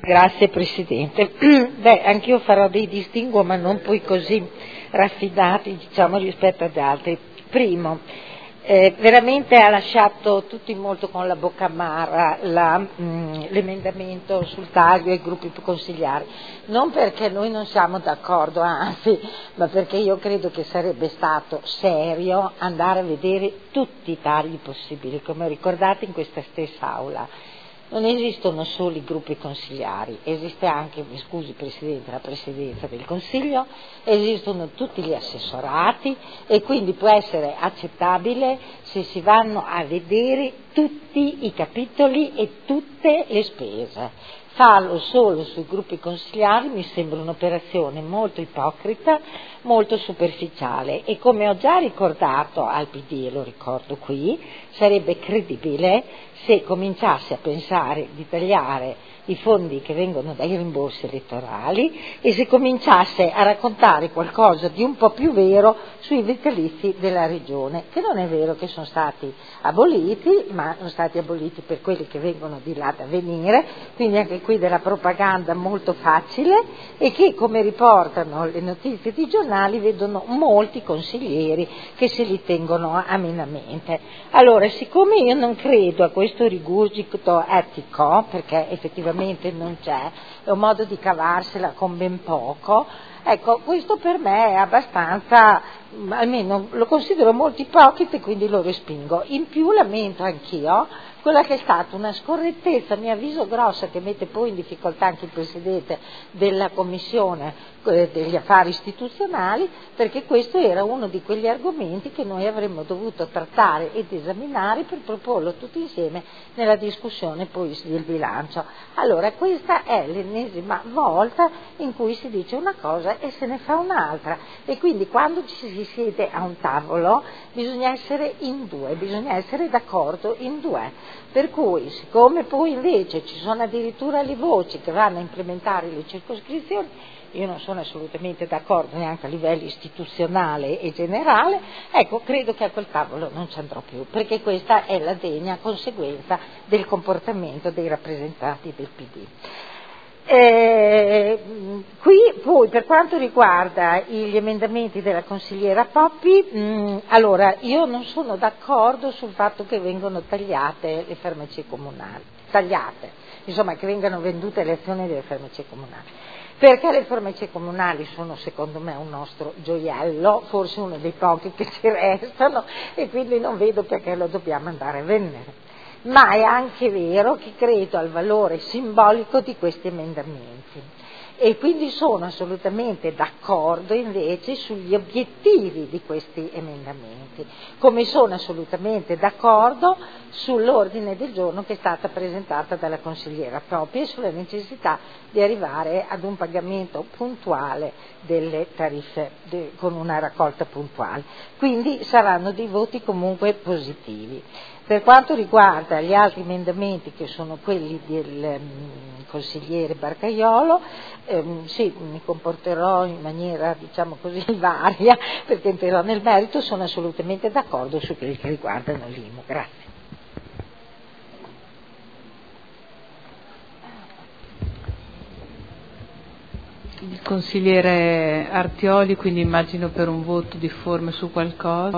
Grazie Presidente. Beh, anch'io farò dei distinguo, ma non poi così raffinati, diciamo, rispetto ad altri. Primo, veramente ha lasciato tutti molto con la bocca amara l'emendamento sul taglio ai gruppi consigliari, non perché noi non siamo d'accordo, anzi, ma perché io credo che sarebbe stato serio andare a vedere tutti i tagli possibili, come ricordate in questa stessa Aula. Non esistono solo i gruppi consigliari, esiste anche, mi scusi Presidente, la Presidenza del Consiglio, esistono tutti gli assessorati e quindi può essere accettabile se si vanno a vedere tutti i capitoli e tutte le spese. Farlo solo sui gruppi consigliari mi sembra un'operazione molto ipocrita, molto superficiale e come ho già ricordato al PD, e lo ricordo qui, sarebbe credibile se cominciasse a pensare di tagliare i fondi che vengono dai rimborsi elettorali e se cominciasse a raccontare qualcosa di un po' più vero sui vitalizi della Regione, che non è vero che sono stati aboliti, ma sono stati aboliti per quelli che vengono di là da venire, quindi anche qui della propaganda molto facile e che, come riportano le notizie di giornali, vedono molti consiglieri che se li tengono amenamente. Allora, siccome io non credo a questo rigurgito etico, perché effettivamente non c'è, è un modo di cavarsela con ben poco, ecco, questo per me è abbastanza, almeno lo considero molto ipocrita e quindi lo respingo. In più lamento anch'io quella che è stata una scorrettezza, a mio avviso grossa, che mette poi in difficoltà anche il Presidente della Commissione degli affari istituzionali, perché questo era uno di quegli argomenti che noi avremmo dovuto trattare ed esaminare per proporlo tutti insieme nella discussione poi del bilancio. Allora questa è l'ennesima volta in cui si dice una cosa e se ne fa un'altra e quindi quando ci si siede a un tavolo bisogna essere in due, bisogna essere d'accordo in due. Per cui, siccome poi invece ci sono addirittura le voci che vanno a implementare le circoscrizioni, io non sono assolutamente d'accordo neanche a livello istituzionale e generale, ecco, credo che a quel tavolo non ci andrò più, perché questa è la degna conseguenza del comportamento dei rappresentanti del PD. Qui poi per quanto riguarda gli emendamenti della consigliera Poppi, allora io non sono d'accordo sul fatto che vengano tagliate le farmacie comunali, insomma che vengano vendute le azioni delle farmacie comunali, perché le farmacie comunali sono secondo me un nostro gioiello, forse uno dei pochi che ci restano e quindi non vedo perché lo dobbiamo andare a vendere. Ma è anche vero che credo al valore simbolico di questi emendamenti e quindi sono assolutamente d'accordo invece sugli obiettivi di questi emendamenti, come sono assolutamente d'accordo sull'ordine del giorno che è stata presentata dalla consigliera Proppi e sulla necessità di arrivare ad un pagamento puntuale delle tariffe con una raccolta puntuale. Quindi saranno dei voti comunque positivi. Per quanto riguarda gli altri emendamenti che sono quelli del consigliere Barcaiolo, sì, mi comporterò in maniera diciamo così varia perché entrerò nel merito, sono assolutamente d'accordo su quelli che riguardano l'IMU. Grazie. Il consigliere Artioli, quindi immagino per un voto difforme su qualcosa.